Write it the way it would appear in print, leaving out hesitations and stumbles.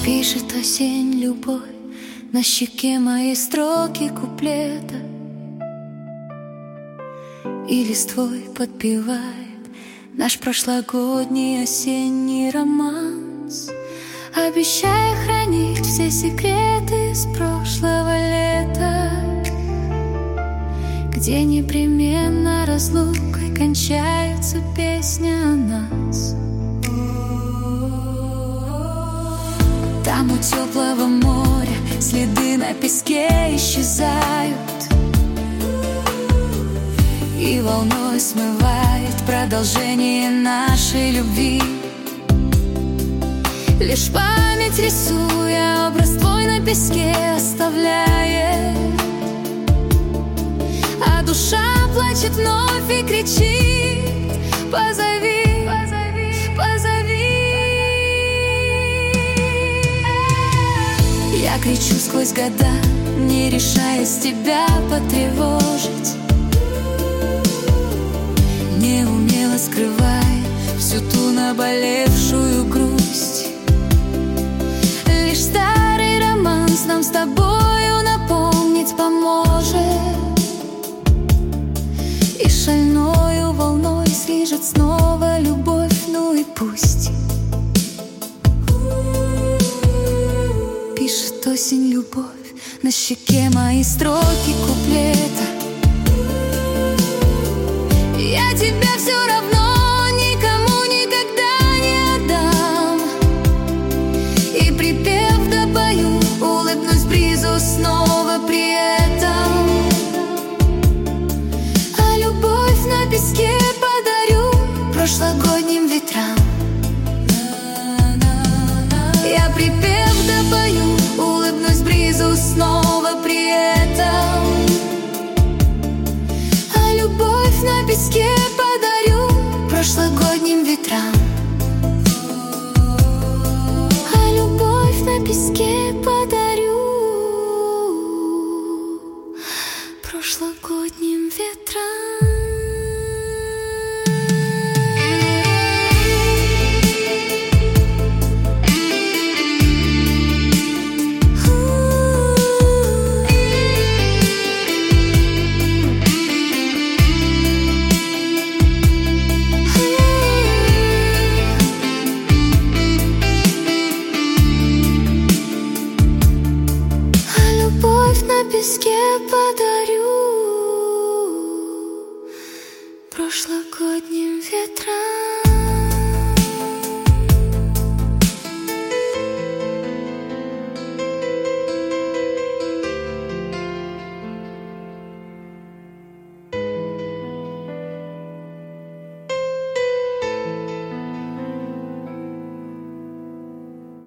Пишет осень любовь на щеке моей строки куплета, и листвой подпевает наш прошлогодний осенний романс, обещая хранить все секреты с прошлого лета, где непременно разлукой кончается песня о нас. Там у теплого моря следы на песке исчезают, и волной смывает продолжение нашей любви. Лишь память, рисуя образ твой на песке, оставляет, а душа плачет вновь и кричит: позови, позови, позови. Я кричу сквозь года, не решаясь тебя потревожить, неумело скрывая всю ту наболевшую грусть. Лишь старый романс нам с тобою напомнить поможет, и шальною волной слижет снова любовь, ну и пусть. Пишет осень любовь на щеке мои строки куплета. Я тебя все равно никому никогда не отдам, и припев допою, улыбнусь бризу снова при этом, а любовь на песке подарю прошлогодним ветрам. Я припев допою, улыбнусь бризу снова при этом, а любовь на песке подарю прошлогодним ветрам. А любовь на песке подарю прошлогодним ветрам. На песке подарю прошлогодним ветрам.